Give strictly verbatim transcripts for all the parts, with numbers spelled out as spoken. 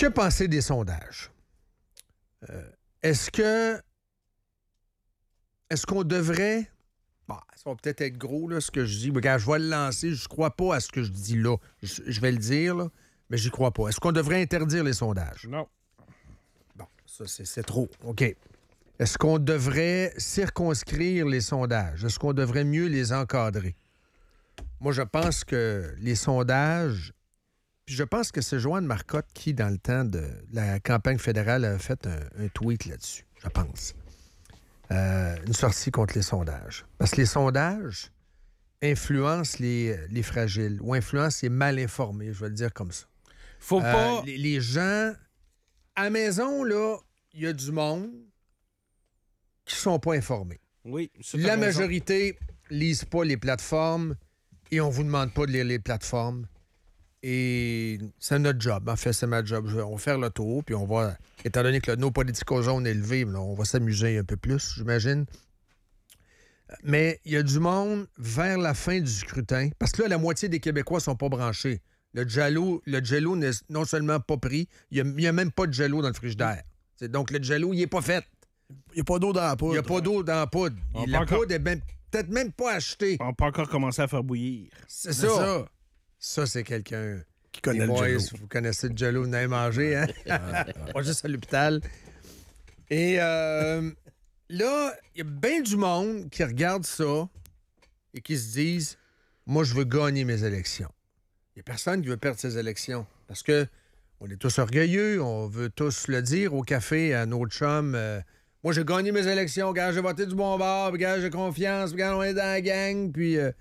Que penser des sondages? Euh, est-ce que... Est-ce qu'on devrait... Bon, ça va peut-être être gros, là, ce que je dis. Mais quand je vais le lancer, je crois pas à ce que je dis là. Je, je vais le dire, là, mais j'y crois pas. Est-ce qu'on devrait interdire les sondages? Non. Bon, ça, c'est, c'est trop. OK. Est-ce qu'on devrait circonscrire les sondages? Est-ce qu'on devrait mieux les encadrer? Moi, je pense que les sondages... Puis je pense que c'est Joanne Marcotte qui, dans le temps de la campagne fédérale, a fait un, un tweet là-dessus, je pense. Euh, une sortie contre les sondages. Parce que les sondages influencent les, les fragiles ou influencent les mal informés, je vais le dire comme ça. Faut Euh, pas... les, les gens... À la maison, là, il y a du monde qui sont pas informés. Oui, ça, t'as La raison. majorité lise pas les plateformes et on vous demande pas de lire les plateformes. Et c'est notre job. En fait, c'est ma job. On va faire le tour, puis on va... Étant donné que le no politico zone est élevé, là, on va s'amuser un peu plus, j'imagine. Mais il y a du monde vers la fin du scrutin, parce que là, la moitié des Québécois sont pas branchés. Le jello, le jello n'est non seulement pas pris, il n'y a, a même pas de jello dans le frigidaire. C'est, donc, le jello, il est pas fait. Il n'y a pas d'eau dans la poudre. Il n'y a pas d'eau dans la poudre. On La peut encore- poudre est ben- peut-être même pas achetée. On peut encore commencer à faire bouillir. C'est C'est ça. ça. Ça, c'est quelqu'un... Qui connaît Les le boys, jello. vous connaissez le jello, vous n'avez mangé, hein? Pas juste à l'hôpital. Et euh, là, il y a bien du monde qui regarde ça et qui se disent, moi, je veux gagner mes élections. Il n'y a personne qui veut perdre ses élections parce que on est tous orgueilleux, on veut tous le dire au café à nos chums. euh, moi, j'ai gagné mes élections, gars, j'ai voté du bon bord, puis gars, j'ai confiance, puis gars, on est dans la gang, puis... euh,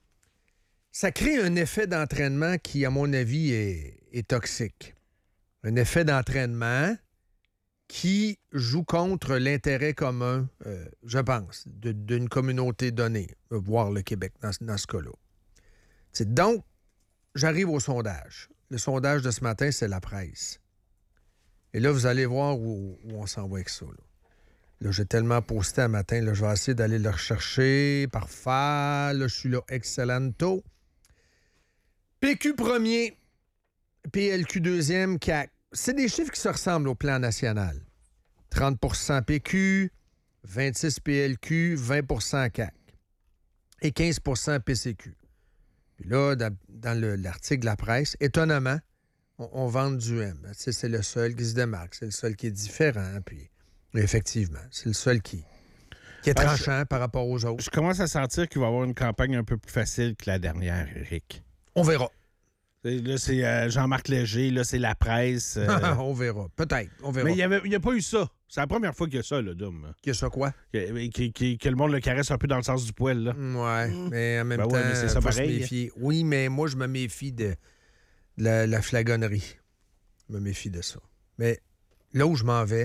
ça crée un effet d'entraînement qui, à mon avis, est, est toxique. Un effet d'entraînement qui joue contre l'intérêt commun, euh, je pense, de- d'une communauté donnée, voire le Québec dans, ce- dans ce cas-là. C'est donc, j'arrive au sondage. Le sondage de ce matin, c'est la presse. Et là, vous allez voir où, où on s'en va avec ça. Là, Là, j'ai tellement posté un matin, là, je vais essayer d'aller le rechercher par faire. Là, je suis là, excellento. P Q premier, P L Q deuxième, C A Q. C'est des chiffres qui se ressemblent au plan national. trente pour cent P Q, vingt-six P L Q, vingt pour cent C A Q et quinze pour cent P C Q. Puis là, dans, dans le- l'article de la presse, étonnamment, on, on vend du M. Tu sais, c'est le seul qui se démarque, c'est le seul qui est différent. Puis, effectivement, c'est le seul qui, qui est Ah, tranchant par rapport aux autres. Je commence à sentir qu'il va y avoir une campagne un peu plus facile que la dernière, Éric. On verra. Là, c'est euh, Jean-Marc Léger, là, c'est la presse. euh, on verra. Peut-être. On verra. Mais il n'y a pas eu ça. C'est la première fois qu'il y a ça, le Dom. Qu'il y a ça quoi? Que, que- que- que le monde le caresse un peu dans le sens du poil, là. Ouais, mais en même Ben temps, ouais, mais c'est ça faut pareil. se méfier. Oui, mais moi, je me méfie de, de la, la flagonnerie. Je me méfie de ça. Mais là où je m'en vais,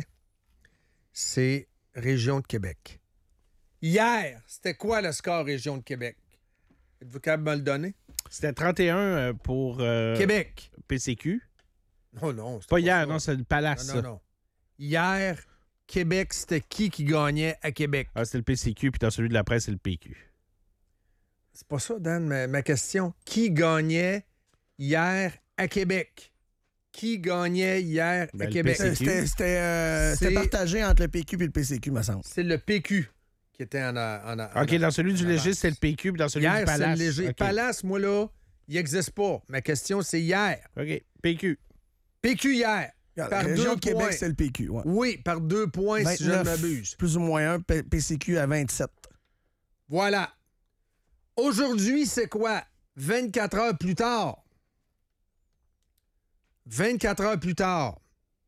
c'est Région de Québec. Hier, c'était quoi le score Région de Québec? Êtes-vous capable de me le donner? C'était trente et un euh, pour euh, Québec. P C Q. Oh non, c'était Pas hier, ça. non, c'est le Palace. Non, non, ça. non. Hier, Québec, c'était qui qui gagnait à Québec? Ah, c'était le P C Q, puis dans celui de la presse, c'est le P Q. C'est pas ça, Dan, ma, ma question. Qui gagnait hier à Québec? Qui gagnait hier Ben, à le Québec? P C Q. C'était, c'était, euh, c'était C'est- partagé entre le P Q et le P C Q, me semble. C'est le P Q qui était en... en, en OK, dans celui du en Léger, avance. c'est le P Q, puis dans celui Hier, du c'est le Palace. léger. OK. Palace, moi, là, il n'existe pas. Ma question, c'est hier. OK, P Q. P Q hier. Regarde, Par la région deux de Québec, points. c'est le P Q. Ouais. Oui, par deux points, si je ne vingt-neuf, m'abuse. plus ou moins un, P- PCQ à vingt-sept. Voilà. Aujourd'hui, c'est quoi? vingt-quatre heures plus tard. vingt-quatre heures plus tard.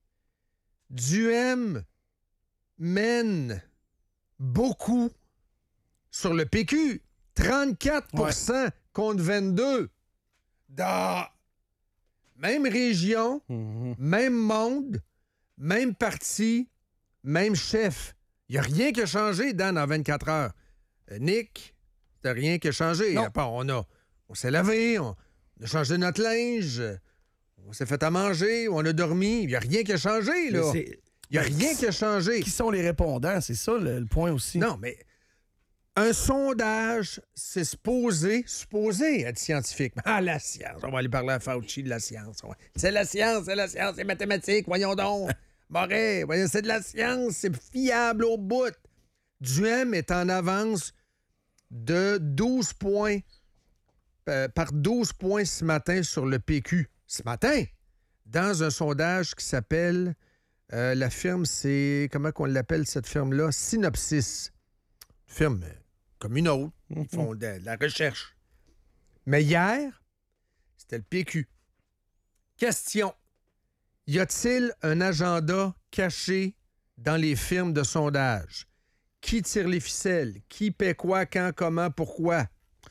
Duhem mène beaucoup sur le P Q. trente-quatre pour cent contre vingt-deux. Dans même région, Mhm. même monde, même parti, même chef. Il n'y a rien qui a changé, Dan, en vingt-quatre heures. Euh, Nick, il n'y a rien qui a changé. Non. À part, on a, on s'est lavé, on, on a changé notre linge, euh, on s'est fait à manger, on a dormi. Il n'y a rien qui a changé, là. Mais c'est- Il n'y a Mais rien qui- qui a changé. Qui sont les répondants? C'est ça le, le point aussi. Non, mais Un sondage, c'est supposé, supposé être scientifique. Ah, la science. On va aller parler à Fauci de la science. C'est la science, c'est la science, c'est mathématique, voyons donc. Moret, voyons, c'est de la science, c'est fiable au bout. Duhem est en avance de douze points, euh, par douze points ce matin sur le P Q. Ce matin, dans un sondage qui s'appelle, euh, la firme, c'est, comment qu'on l'appelle cette firme-là? Synopsis. Firme comme une autre. Ils font de, de la recherche. Mais hier, c'était le P Q. Question. Y a-t-il un agenda caché dans les firmes de sondage? Qui tire les ficelles? Qui paie quoi, quand, comment, pourquoi?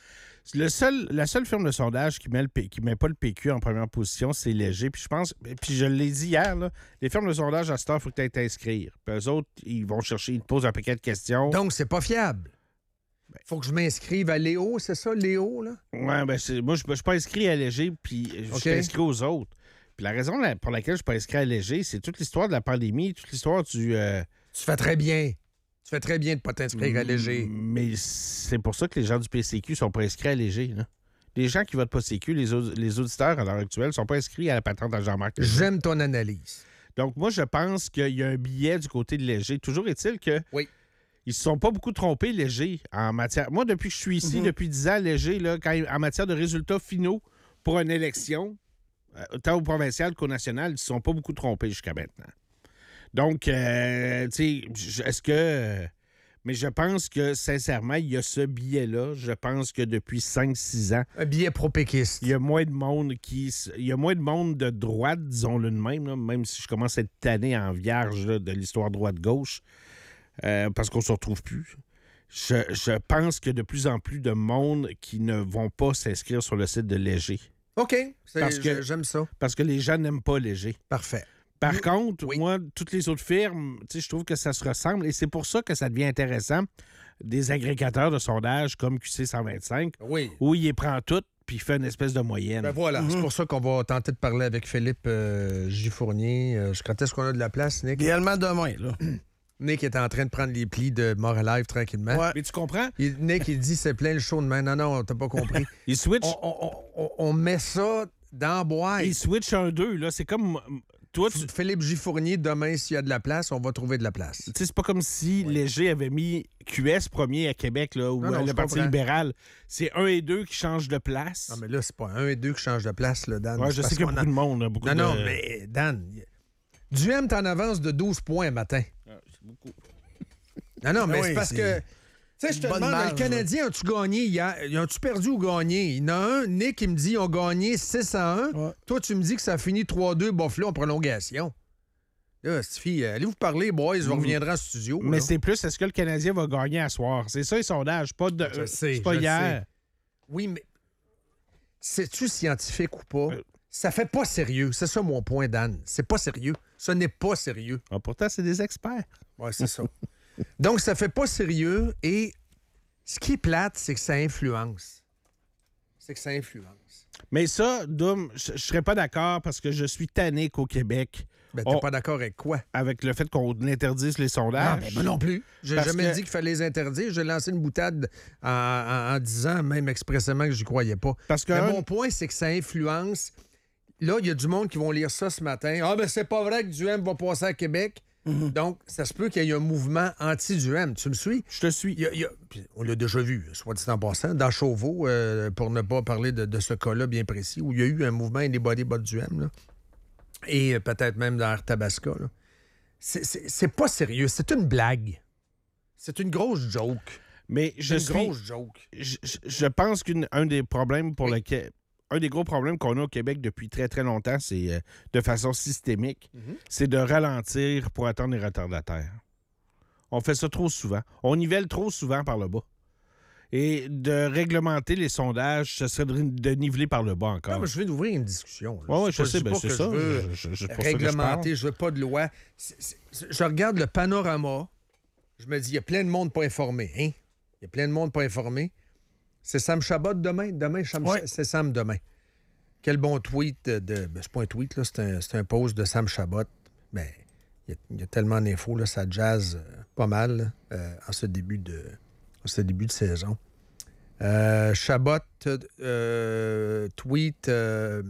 Le seul, la seule firme de sondage qui met, le P, qui met pas le P Q en première position, c'est Léger. Puis je pense, puis je l'ai dit hier, là, les firmes de sondage, à cette heure, il faut que tu ailles t'inscrire. Puis eux autres, ils vont chercher, ils te posent un paquet de questions. Donc, c'est pas fiable. Il faut que je m'inscrive à Léo, c'est ça, Léo, là? Ouais, ben c'est, moi, je ne suis pas inscrit à Léger, puis je OK. suis inscrit aux autres. Puis la raison la- pour laquelle je ne suis pas inscrit à Léger, c'est toute l'histoire de la pandémie, toute l'histoire du... euh, Tu fais très bien. Tu fais très bien de pas t'inscrire à Léger. Mais c'est pour ça que les gens du P C Q sont pas inscrits à Léger. Là. Les gens qui votent pas C Q, les, au- les auditeurs à l'heure actuelle, sont pas inscrits à la patente à Jean-Marc Léger. J'aime ton analyse. Donc, moi, je pense qu'il y a un billet du côté de Léger. Toujours est-il que Oui. ils se sont pas beaucoup trompés, Léger, en matière... Moi, depuis que je suis ici, Mhm. depuis dix ans, Léger, là, quand, en matière de résultats finaux pour une élection, euh, autant au provincial qu'au national, ils ne se sont pas beaucoup trompés jusqu'à maintenant. Donc, euh, tu sais, j- est-ce que... euh, mais je pense que, sincèrement, il y a ce billet-là. Je pense que depuis cinq six ans, Un billet pro-péquiste. il y a moins de monde qui... s- Il y a moins de monde de droite, disons-le de même, là, même si je commence à être tanné en vierge là, de l'histoire droite-gauche, euh, parce qu'on ne se retrouve plus. Je, je pense qu'il y a de plus en plus de monde qui ne vont pas s'inscrire sur le site de Léger. OK. C'est- Parce que- J'aime ça. Parce que les gens n'aiment pas Léger. Parfait. Par Oui. contre, Oui. moi, toutes les autres firmes, tu sais, je trouve que ça se ressemble et c'est pour ça que ça devient intéressant des agrégateurs de sondage comme Q C cent vingt-cinq, Oui. où il les prend toutes puis il fait une espèce de moyenne. Ben voilà. C'est pour ça qu'on va tenter de parler avec Philippe euh, Gifournier. Euh, quand est-ce qu'on a de la place, Nick? Idéalement demain, là. Nick est en train de prendre les plis de Mort Alive tranquillement. Ouais. Mais tu comprends? Il- Nick, il dit c'est plein le show demain. Non, non, t'as pas compris. Il switch, on, on- on- on met ça dans la boîte. il switch un deux là. C'est comme... Toi, tu... Philippe Gifournier, demain, s'il y a de la place, on va trouver de la place. Tu sais, c'est pas comme si Léger avait mis Q S premier à Québec, là, ou Non, non, le je Parti comprends. libéral. C'est un et deux qui changent de place. Non, mais là, c'est pas un et deux qui changent de place, là, Dan. Ouais, C'est je parce sais qu'il y a qu'on beaucoup de monde. là, beaucoup Non, de... non, mais Dan, y- Duhem t'en avance de douze points matin. Ah, c'est beaucoup. Non, non, mais Ah oui, c'est parce c'est- que... Tu sais, je te une bonne demande, marge, le Canadien, as-tu gagné hier? Ils ont-tu perdu ou gagné? Il y en a un, Nick, qui me dit ils ont gagné six à un. Ouais. Toi, tu me dis que ça a fini trois deux Buffalo en prolongation. Là, Stifi, allez-vous parler, boys, on reviendra en studio. Mais là. c'est plus, est-ce que le Canadien va gagner à soir? C'est ça, les sondages. Pas de, Je euh, sais, c'est pas je hier. sais. Oui, mais c'est-tu scientifique ou pas? Euh. Ça fait pas sérieux. C'est ça mon point, Dan. C'est pas sérieux. Ce n'est pas sérieux. Ah, pourtant, c'est des experts. Ouais, c'est ça. Donc, ça fait pas sérieux et ce qui est plate, c'est que ça influence. C'est que ça influence. Mais ça, Doom, je je serais pas d'accord parce que je suis tanné qu'au Québec, Ben, t'es On- pas d'accord avec quoi? avec le fait qu'on interdise les sondages. Non, mais moi non plus. J'ai Parce jamais que- dit qu'il fallait les interdire. J'ai lancé une boutade en, en- en disant, même expressément, que j'y croyais pas. Parce que Mais un- mon point, c'est que ça influence. Là, il y a du monde qui vont lire ça ce matin. Ah, ben c'est pas vrai que Duhem va passer à Québec. Donc, ça se peut qu'il y ait un mouvement anti-Duhem. Tu me suis? je te suis. Il y a- il y a- puis on l'a déjà vu, soit dit en passant, dans Chauveau, euh, pour ne pas parler de, de ce cas-là bien précis, où il y a eu un mouvement Anybody But Duhem, là. Et euh, peut-être même dans Arthabasca. là. C'est- C'est c'est pas sérieux, c'est une blague. C'est une grosse joke. Mais je une suis. grosse joke. Je, je- je pense qu'un des problèmes pour lequel. Un des gros problèmes qu'on a au Québec depuis très, très longtemps, c'est euh, de façon systémique, Mhm. c'est de ralentir pour attendre les retardataires. On fait ça trop souvent. On nivelle trop souvent par le bas. Et de réglementer les sondages, ce serait de, de niveler par le bas encore. Non, mais je viens d'ouvrir une discussion. là. Oui, ouais, C'est je pas- sais, dis ben, pas c'est que ça. Je veux Je- je- je- pour ça que je réglementer, parle. je veux pas de loi. C'est- c'est- je regarde le panorama, je me dis, il y a plein de monde pas informé. Hein? Il y a plein de monde pas informé. C'est Sam Chabot demain? Demain, Sam- Ouais. c'est Sam demain. Quel bon tweet de... Ben, c'est pas un tweet, là, c'est un, c'est un post de Sam Chabot. Ben, il y a, il y a tellement d'infos, là, ça jazz euh, pas mal là, euh, en ce début de... en C'est le début de saison. Euh, Chabot euh, tweet... Euh,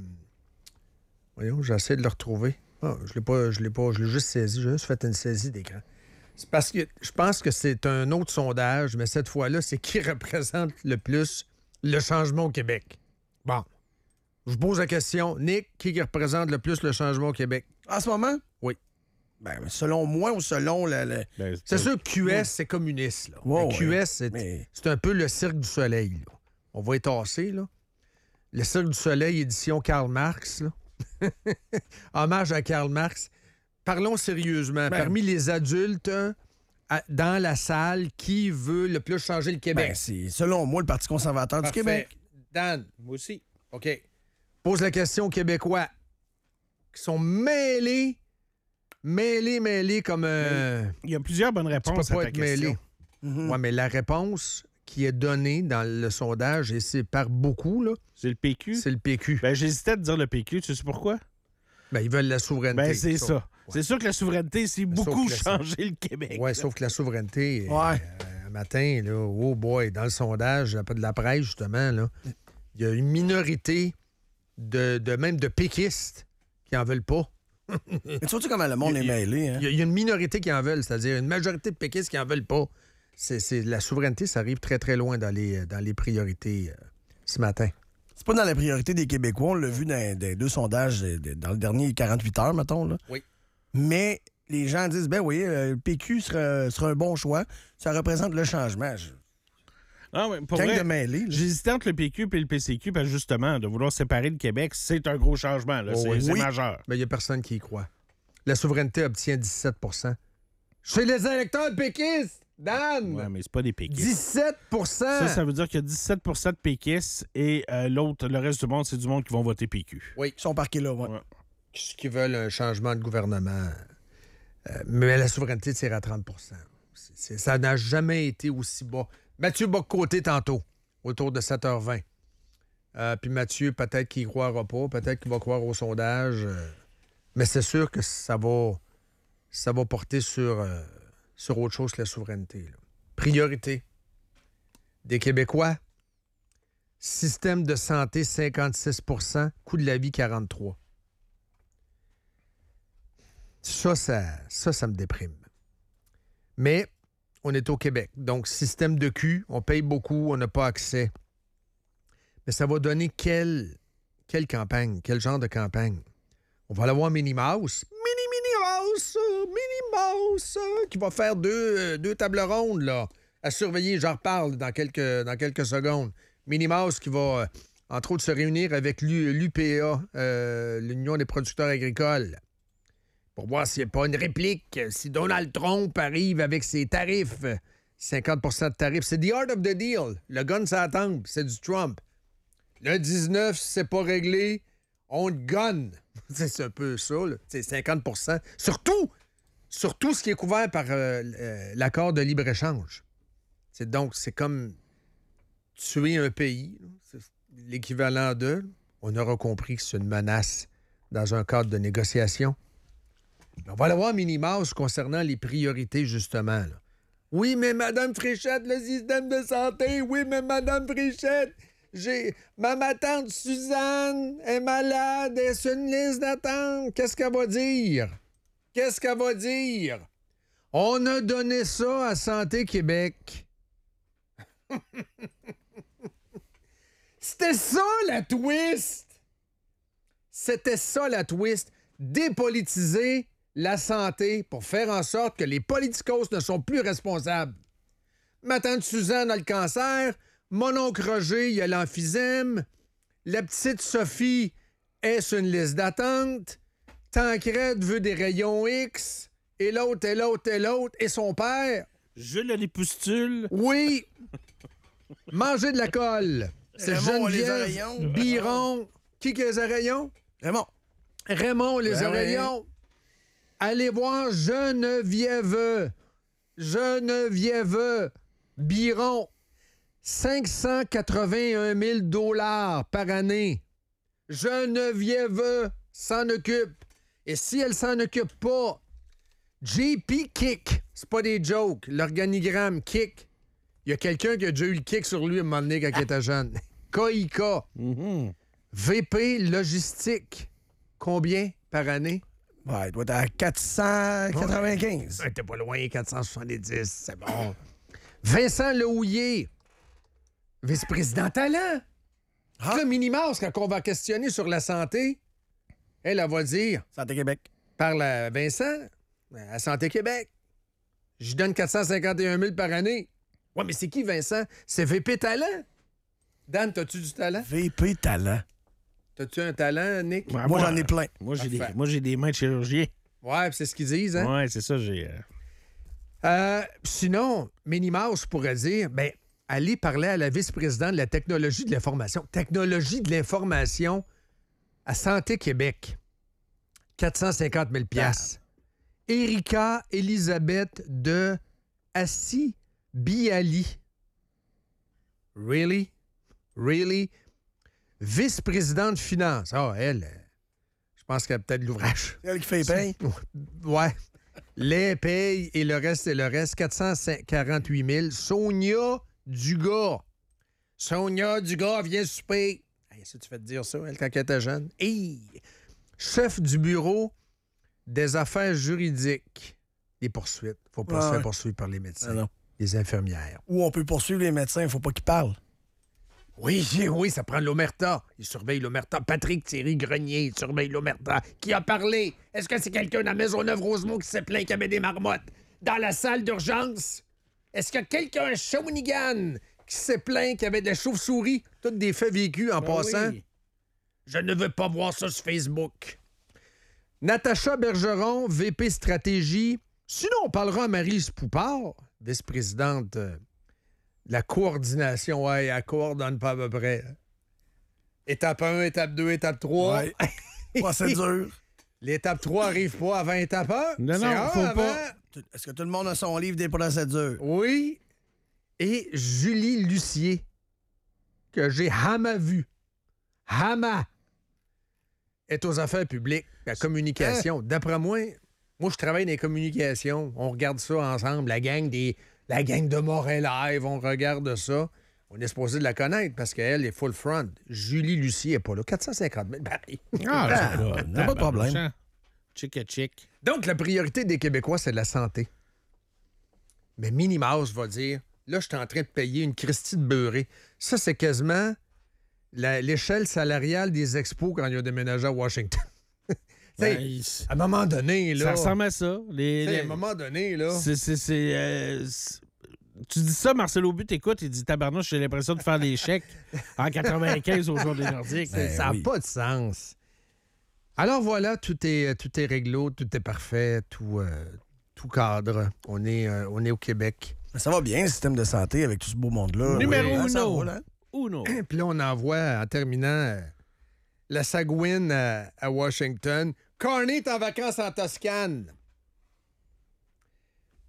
voyons, j'essaie de le retrouver. Ah, je l'ai pas, je l'ai pas, je l'ai juste saisi. J'ai juste fait une saisie d'écran. C'est parce que je pense que c'est un autre sondage, mais cette fois-là, c'est qui représente le plus le changement au Québec. Bon. Je vous pose la question. Nick, qui représente le plus le changement au Québec? En ce moment? Oui. Ben, selon moi ou selon le... le... Ben, C'est sûr que Q S, c'est communiste. Là. Ouais, Le Q S, c'est, mais- c'est un peu le Cirque du Soleil. Là. On va étasser, là. Le Cirque du Soleil, édition Karl Marx. Là. Hommage à Karl Marx. Parlons sérieusement. Ben- Parmi les adultes à- dans la salle, qui veut le plus changer le Québec? Ben, c'est selon moi le Parti conservateur Parfait. du Québec. Dan, moi aussi. OK. Pose la question aux Québécois qui sont mêlés, mêlés, mêlés comme... Euh, Il y a plusieurs bonnes tu peux réponses à pas ta être question. mêlé. Mhm. Oui, mais la réponse qui est donnée dans le sondage, et c'est par beaucoup, là, C'est le P Q? c'est le P Q. Ben, j'hésitais à te dire le P Q. Tu sais pourquoi? Ben, ils veulent la souveraineté. Ben, c'est ça. Ouais. C'est sûr que la souveraineté, c'est beaucoup que la- changé le Québec. Oui, sauf que la souveraineté, Ouais. euh, un matin, là, oh boy, dans le sondage, pas de la presse, justement, là, il y a une minorité de, de même de péquistes qui en veulent pas. Mais tu vois-tu comment le monde Il est y a- mêlé, hein? Il y, a, il y a une minorité qui en veulent, c'est-à-dire une majorité de péquistes qui en veulent pas. C'est, c'est- la souveraineté, ça arrive très, très loin dans les, dans les priorités euh, ce matin. C'est pas dans la priorité des Québécois. On l'a vu dans les deux sondages de- de- dans le dernier quarante-huit heures, mettons. Là. Oui. Mais les gens disent, ben oui, euh, le P Q sera, sera un bon choix. Ça représente le changement. Je... Ah, ouais, pour Gang vrai, de mêlés. là. j'hésitais entre le P Q et le P C Q parce que justement, de vouloir séparer le Québec, c'est un gros changement. Là. Oh, c'est oui. c'est Oui. majeur. Mais il n'y a personne qui y croit. La souveraineté obtient dix-sept pour cent. Chez les électeurs péquistes, Dan! Ouais, mais c'est pas des péquistes. dix-sept pour cent! Ça, ça veut dire qu'il y a dix-sept pour cent de péquistes et euh, l'autre, le reste du monde, c'est du monde qui vont voter P Q. Oui. Ils sont parqués là, ouais. Ouais. Ceux qui veulent un changement de gouvernement. Euh, mais la souveraineté tire à trente pour cent. C'est- c'est- ça n'a jamais été aussi bas. Mathieu Bock-Côté, tantôt, autour de sept heures vingt. Euh, puis Mathieu, peut-être qu'il y croira pas, peut-être qu'il va croire au sondage. euh, mais c'est sûr que ça va, ça va porter sur, euh, sur autre chose que la souveraineté. là. Priorité des Québécois. Système de santé, cinquante-six pour cent. Coût de la vie, quarante-trois pour cent. Ça, ça, ça, ça me déprime. Mais on est au Québec. Donc, système de cul, on paye beaucoup, on n'a pas accès. Mais ça va donner quelle, quelle campagne, quel genre de campagne? On va l'avoir Minnie Mouse. Mini, Mini Mouse, euh, Mini Mouse, euh, qui va faire deux, euh, deux tables rondes, là, à surveiller. J'en reparle dans quelques, dans quelques secondes. Minnie Mouse qui va, euh, entre autres, se réunir avec l'U P A, euh, l'Union des producteurs agricoles, pour voir s'il n'y a pas une réplique, si Donald Trump arrive avec ses tarifs, cinquante pour cent de tarifs. C'est the art of the deal. Le gun, ça attend, c'est du Trump. Le dix-neuf, si c'est pas réglé, on te gun. C'est un peu ça, là. C'est cinquante pour cent. Surtout, surtout ce qui est couvert par euh, euh, l'accord de libre-échange. C'est donc, c'est comme tuer un pays. là. C'est l'équivalent de... On aura compris que c'est une menace dans un cadre de négociation. On va aller voir Minnie Mouse concernant les priorités, justement. là. Oui, mais Madame Fréchette, le système de santé. Oui, mais Madame Fréchette, j'ai... Ma ma tante Suzanne est malade, elle est sur une liste d'attente. Qu'est-ce qu'elle va dire? Qu'est-ce qu'elle va dire? On a donné ça à Santé Québec. C'était ça, la twist! C'était ça, la twist. Dépolitiser la santé pour faire en sorte que les politicos ne sont plus responsables. Ma tante Suzanne a le cancer, mon oncle Roger, il a l'emphysème, la petite Sophie est sur une liste d'attente, Tancrède veut des rayons X, et l'autre, et l'autre, et l'autre, et son père. Jules a les pustules. Oui! Manger de la colle. C'est Raymond les Geneviève oreillons. Biron. Qui qui a les oreillons? Raymond. Raymond les Ben oreillons. Allez voir Geneviève. Geneviève Biron. cinq cent quatre-vingt-un mille dollars par année. Geneviève s'en occupe. Et si elle s'en occupe pas, J P Kick, c'est pas des jokes, l'organigramme Kick, Il y a quelqu'un qui a déjà eu le kick sur lui à un moment donné quand il était jeune. K I K. Mhm. V P Logistique. Combien par année? Ouais, il doit être à quatre cent quatre-vingt-quinze. Ouais, t'es pas loin, quatre cent soixante-dix, c'est bon. Vincent Lehouillier, vice-président talent. Ah. Le Minimas, quand on va questionner sur la santé, elle, elle va dire, Santé Québec. parle à Vincent, à Santé Québec. Je lui donne quatre cent cinquante et un mille par année. Ouais, mais c'est qui, Vincent? C'est V P Talent. Dan, t'as-tu du talent? V P Talent. T'as-tu un talent, Nick? Ouais, Moi, j'en ai plein. Moi, j'ai des, Parfait. moi, j'ai des mains de chirurgien. Ouais, c'est ce qu'ils disent, hein? Ouais, c'est ça, j'ai... euh, Euh, sinon, Minimas pourrait dire, ben, allez parler à la vice-présidente de la technologie de l'information. Technologie de l'information à Santé Québec. quatre cent cinquante mille piastres. Erika Elisabeth de Assi-Biali. Really? Really? Vice-présidente finance. Ah, elle, euh, je pense qu'elle a peut-être l'ouvrage. C'est elle qui fait les payes. Ouais. Les payes et le reste, c'est le reste. quatre cent quarante-huit mille. Sonia Dugas. Sonia Dugas, viens souper. Hey, ça, tu fais te dire ça, elle, quand elle était jeune. Hey! Chef du bureau des affaires juridiques. Les poursuites. Faut pas Ouais, se faire ouais. poursuivre par les médecins. Ah non. Les infirmières. Ou on peut poursuivre les médecins, il faut pas qu'ils parlent. Oui, oui, ça prend l'omerta. Il surveille l'omerta. Patrick Thierry Grenier, il surveille l'omerta. Qui a parlé? Est-ce que c'est quelqu'un à Maisonneuve-Rosemont qui s'est plaint qu'il y avait des marmottes dans la salle d'urgence? Est-ce qu'il y a quelqu'un à Shawinigan qui s'est plaint qu'il y avait de la chauve-souris? Toutes des faits vécus en ben passant. oui. Je ne veux pas voir ça sur Facebook. Natacha Bergeron, V P Stratégie. Sinon, on parlera à Maryse Poupard, vice-présidente euh, de la coordination. Ouais, elle coordonne pas à peu près. Étape un, étape deux, étape trois. Ouais. Procédure. L'étape trois arrive pas avant étape un. Non, C'est non, un faut avant. pas. Est-ce que tout le monde a son livre des procédures? Oui. Et Julie Lucier, que j'ai hama vu. Hama est aux affaires publiques, la communication. D'après moi, moi, je travaille dans les communications. On regarde ça ensemble, la gang des, la gang de Montréal Live, on regarde ça. On est supposé de la connaître parce qu'elle est full front. Julie Lucier n'est pas là. quatre cent cinquante mille barils. Ah, Ah, ça, y a pas de problème. Chick à chick. Donc, la priorité des Québécois, c'est la santé. Mais Minnie Mouse va dire, là, je suis en train de payer une Christie de beurrée. Ça, c'est quasiment la- l'échelle salariale des expos quand ils ont déménagé à Washington. T'sais, Ben, il- à un moment donné, là... ça ressemble à ça. Les, t'sais, les- À un moment donné, là... c'est, c'est, c'est, euh, c'est- Tu dis ça, Marcel Aubu, t'écoutes, il dit tabarnouche, j'ai l'impression de faire des chèques en quatre-vingt-quinze au jour des Nordiques. c'est- ça n'a oui. pas de sens. Alors voilà, tout est, tout est réglo, tout est parfait, tout, euh, tout cadre. On est, euh, on est au Québec. Mais ça va bien, le système de santé, avec tout ce beau monde-là. Numéro Hein, ça uno. roule, hein? Uno. Puis là, on envoie, en terminant, euh, la Sagouine à, à Washington. Carney est en vacances en Toscane.